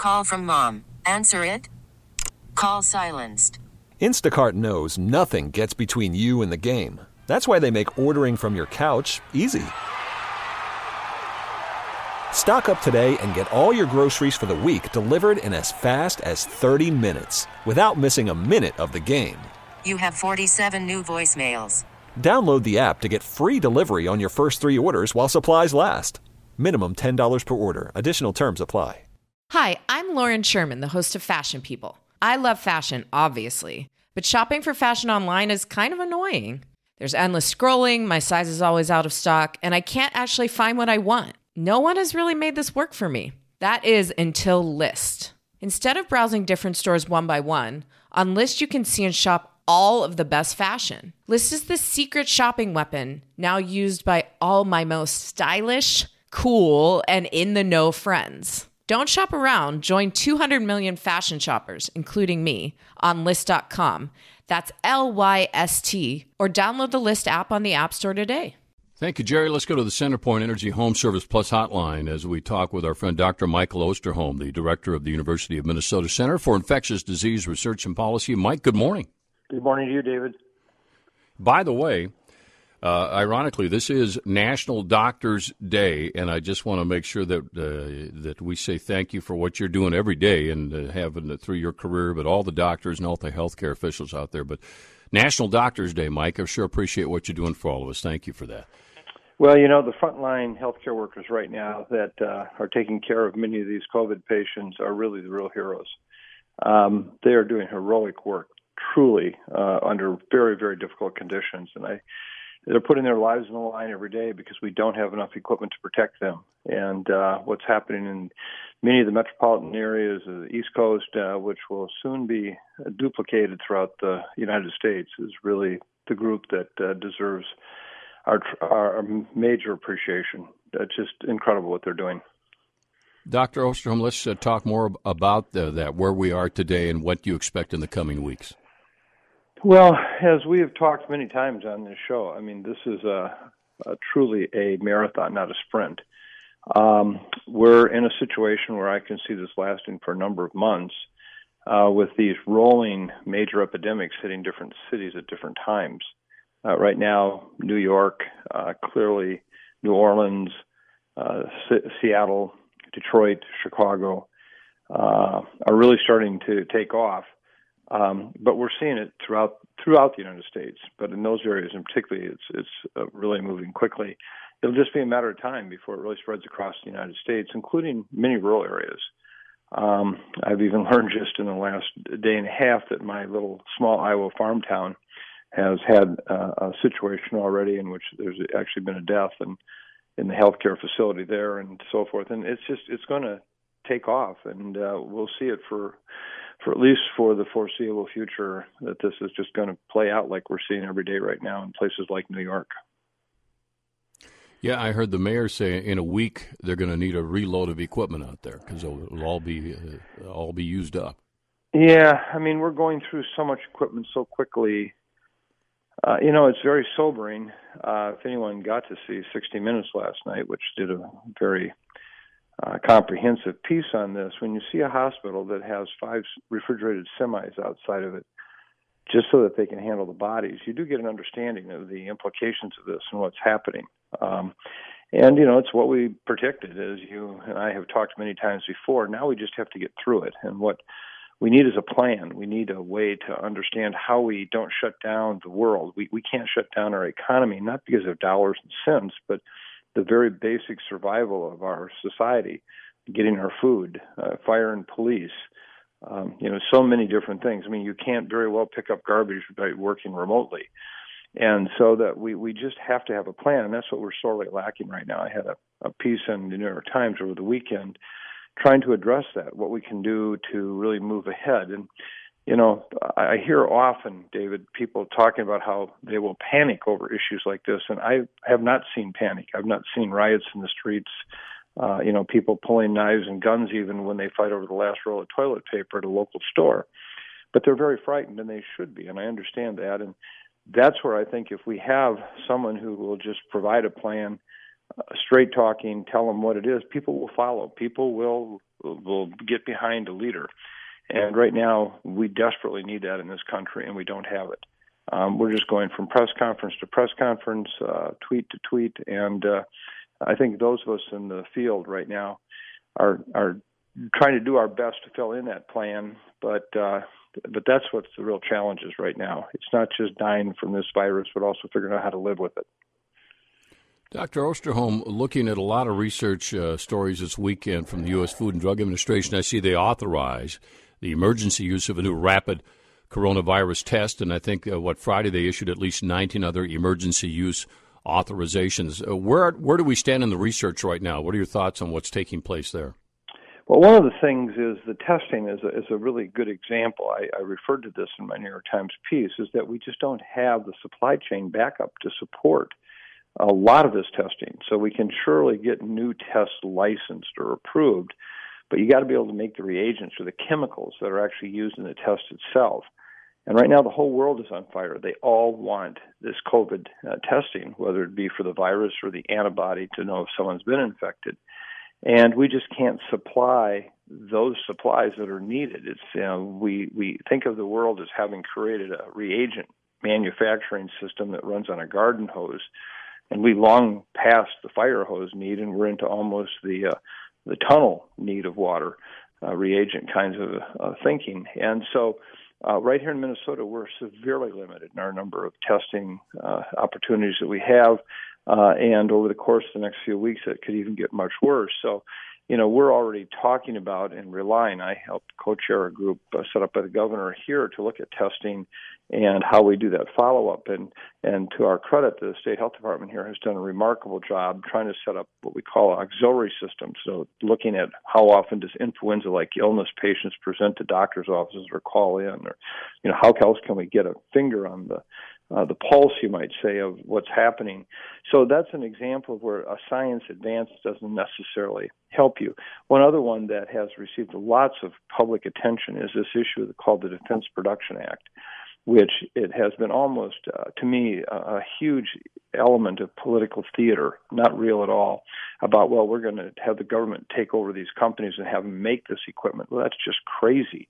Call from mom. Answer it. Call silenced. Instacart knows nothing gets between you and the game. That's why they make ordering from your couch easy. Stock up today and get all your groceries for the week delivered in as fast as 30 minutes without missing a minute of the game. You have 47 new voicemails. Download the app to get free delivery on your first 3 orders while supplies last. Minimum $10 per order. Additional terms apply. Hi, I'm Lauren Sherman, the host of Fashion People. I love fashion, obviously, but shopping for fashion online is kind of annoying. There's endless scrolling, my size is always out of stock, and I can't actually find what I want. No one has really made this work for me. That is until Lyst. Instead of browsing different stores one by one, on Lyst you can see and shop all of the best fashion. Lyst is the secret shopping weapon now used by all my most stylish, cool, and in-the-know friends. Don't shop around. Join 200 million fashion shoppers, including me, on Lyst.com. That's Lyst, or download the Lyst app on the App Store today. Thank you, Jerry. Let's go to the CenterPoint Energy Home Service Plus hotline as we talk with our friend Dr. Michael Osterholm, the director of the University of Minnesota Center for Infectious Disease Research and Policy. Mike, good morning. Good morning to you, David. By the way, ironically, this is National Doctors Day, and I just want to make sure that we say thank you for what you're doing every day and having it through your career, but all the doctors and all the healthcare officials out there. But National Doctors Day, Mike, I sure appreciate what you're doing for all of us. Thank you for that. Well, you know, the frontline healthcare workers right now that are taking care of many of these COVID patients are really the real heroes. They are doing heroic work, truly, under very, very difficult conditions. And they're putting their lives on the line every day because we don't have enough equipment to protect them. And what's happening in many of the metropolitan areas of the East Coast, which will soon be duplicated throughout the United States, is really the group that deserves our major appreciation. It's just incredible what they're doing. Dr. Osterholm, let's talk more about that, where we are today and what you expect in the coming weeks. Well, as we have talked many times on this show, I mean, this is truly a marathon, not a sprint. We're in a situation where I can see this lasting for a number of months with these rolling major epidemics hitting different cities at different times. Right now, New York, clearly New Orleans, Seattle, Detroit, Chicago are really starting to take off. But we're seeing it throughout the United States. But in those areas in particular, it's really moving quickly. It'll just be a matter of time before it really spreads across the United States, including many rural areas. I've even learned just in the last day and a half that my little small Iowa farm town has had a situation already in which there's actually been a death in the healthcare facility there and so forth. And it's going to take off, and we'll see it for at least for the foreseeable future, that this is just going to play out like we're seeing every day right now in places like New York. Yeah, I heard the mayor say in a week they're going to need a reload of equipment out there because it'll all be used up. Yeah, I mean, we're going through so much equipment so quickly. It's very sobering. If anyone got to see 60 Minutes last night, which did a very comprehensive piece on this, when you see a hospital that has 5 refrigerated semis outside of it, just so that they can handle the bodies, you do get an understanding of the implications of this and what's happening. It's what we predicted, as you and I have talked many times before. Now we just have to get through it. And what we need is a plan. We need a way to understand how we don't shut down the world. We can't shut down our economy, not because of dollars and cents, but the very basic survival of our society, getting our food, fire and police, so many different things. I mean, you can't very well pick up garbage by working remotely. And so that we just have to have a plan, and that's what we're sorely lacking right now. I had a piece in the New York Times over the weekend trying to address that, what we can do to really move ahead. And, I hear often, David, people talking about how they will panic over issues like this, and I have not seen panic. I've not seen riots in the streets, people pulling knives and guns even when they fight over the last roll of toilet paper at a local store. But they're very frightened, and they should be, and I understand that. And that's where I think if we have someone who will just provide a plan, straight talking, tell them what it is, people will follow. People will will get behind a leader. And right now, we desperately need that in this country, and we don't have it. We're just going from press conference to press conference, tweet to tweet, and I think those of us in the field right now are trying to do our best to fill in that plan, but that's what's the real challenge is right now. It's not just dying from this virus, but also figuring out how to live with it. Dr. Osterholm, looking at a lot of research stories this weekend from the U.S. Food and Drug Administration, I see they authorize the emergency use of a new rapid coronavirus test, and I think, Friday they issued at least 19 other emergency use authorizations. Where do we stand in the research right now? What are your thoughts on what's taking place there? Well, one of the things is the testing is a really good example. I referred to this in my New York Times piece, is that we just don't have the supply chain backup to support a lot of this testing. So we can surely get new tests licensed or approved, but you got to be able to make the reagents or the chemicals that are actually used in the test itself. And right now the whole world is on fire. They all want this COVID testing, whether it be for the virus or the antibody to know if someone's been infected. And we just can't supply those supplies that are needed. It's we think of the world as having created a reagent manufacturing system that runs on a garden hose, and we long past the fire hose need, and we're into almost the tunnel need of water, reagent kinds of thinking. And so right here in Minnesota, we're severely limited in our number of testing opportunities that we have. And over the course of the next few weeks, it could even get much worse. So, we're already talking about and relying. I helped co-chair a group set up by the governor here to look at testing and how we do that follow-up. And to our credit, the state health department here has done a remarkable job trying to set up what we call auxiliary systems. So looking at how often does influenza-like illness patients present to doctor's offices or call in, or, how else can we get a finger on the pulse, you might say, of what's happening. So that's an example of where a science advance doesn't necessarily help you. One other one that has received lots of public attention is this issue called the Defense Production Act, which it has been almost, to me, a huge element of political theater, not real at all, about, well, we're going to have the government take over these companies and have them make this equipment. Well, that's just crazy.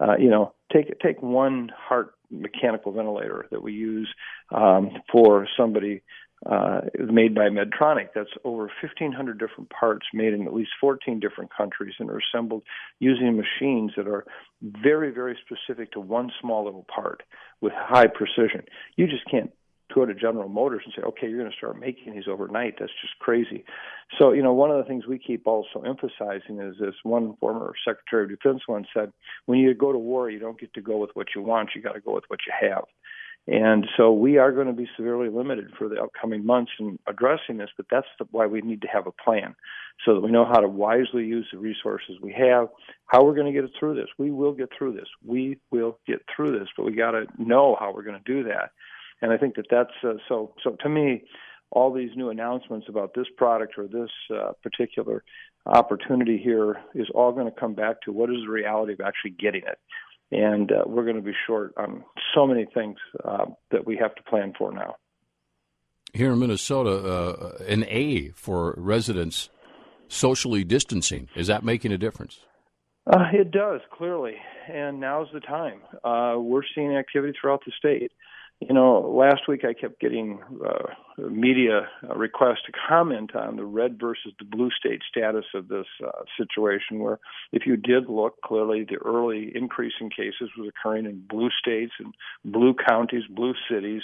Take one heart mechanical ventilator that we use for somebody made by Medtronic. That's over 1,500 different parts made in at least 14 different countries and are assembled using machines that are very, very specific to one small little part with high precision. You just can't go to General Motors and say, okay, you're going to start making these overnight. That's just crazy. So, one of the things we keep also emphasizing is this. One former Secretary of Defense once said, when you go to war, you don't get to go with what you want. You got to go with what you have. And so we are going to be severely limited for the upcoming months in addressing this, but that's why we need to have a plan so that we know how to wisely use the resources we have, how we're going to get it through this. We will get through this. We will get through this, but we got to know how we're going to do that. And I think that's so to me, all these new announcements about this product or this particular opportunity here is all going to come back to what is the reality of actually getting it. And we're going to be short on so many things that we have to plan for now. Here in Minnesota, an A for residents socially distancing. Is that making a difference? It does, clearly. And now's the time. We're seeing activity throughout the state. Last week I kept getting media requests to comment on the red versus the blue state status of this situation, where if you did look, clearly the early increase in cases was occurring in blue states and blue counties, blue cities.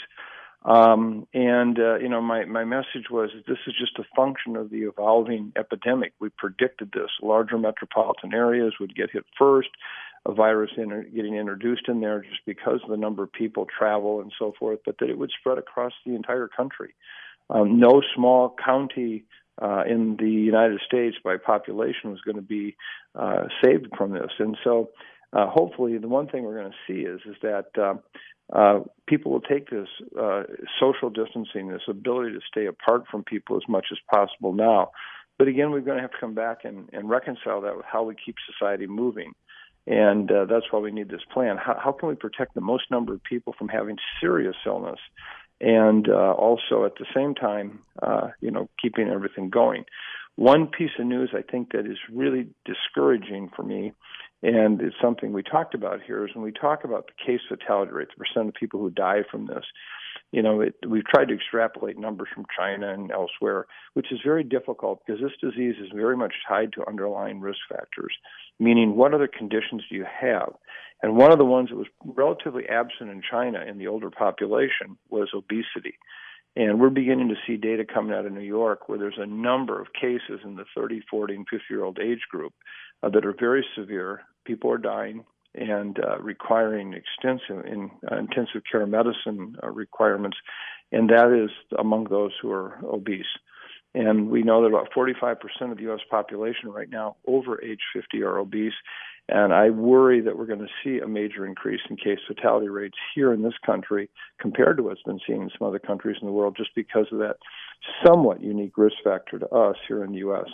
My message was this is just a function of the evolving epidemic. We predicted this. Larger metropolitan areas would get hit first, a virus getting introduced in there just because of the number of people travel and so forth, but that it would spread across the entire country. No small county in the United States by population was going to be saved from this. And so hopefully the one thing we're going to see is that people will take this social distancing, this ability to stay apart from people as much as possible now. But again, we're going to have to come back and reconcile that with how we keep society moving. And that's why we need this plan. How can we protect the most number of people from having serious illness and also at the same time, keeping everything going? One piece of news I think that is really discouraging for me, and it's something we talked about here, is when we talk about the case fatality rate, the percent of people who die from this. We've tried to extrapolate numbers from China and elsewhere, which is very difficult because this disease is very much tied to underlying risk factors, meaning what other conditions do you have? And one of the ones that was relatively absent in China in the older population was obesity. And we're beginning to see data coming out of New York where there's a number of cases in the 30, 40, and 50-year-old age group that are very severe. People are dying and requiring intensive care medicine requirements, and that is among those who are obese. And we know that about 45% of the U.S. population right now over age 50 are obese, and I worry that we're going to see a major increase in case fatality rates here in this country compared to what's been seen in some other countries in the world just because of that somewhat unique risk factor to us here in the U.S.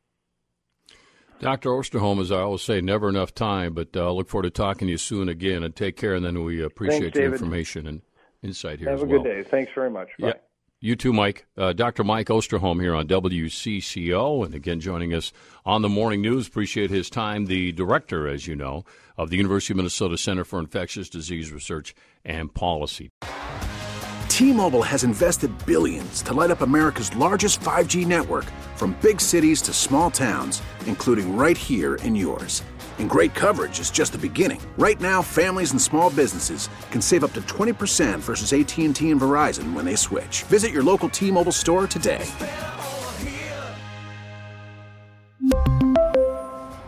Dr. Osterholm, as I always say, never enough time, but I look forward to talking to you soon again, and take care, and then we appreciate your information and insight here as well. Have a good day. Thanks very much. Bye. Yeah. You too, Mike. Dr. Mike Osterholm here on WCCO, and again joining us on the Morning News. Appreciate his time. The director, as you know, of the University of Minnesota Center for Infectious Disease Research and Policy. T-Mobile has invested billions to light up America's largest 5G network, from big cities to small towns, including right here in yours. And great coverage is just the beginning. Right now, families and small businesses can save up to 20% versus AT&T and Verizon when they switch. Visit your local T-Mobile store today.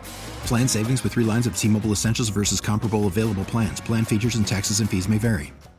Plan savings with 3 lines of T-Mobile Essentials versus comparable available plans. Plan features and taxes and fees may vary.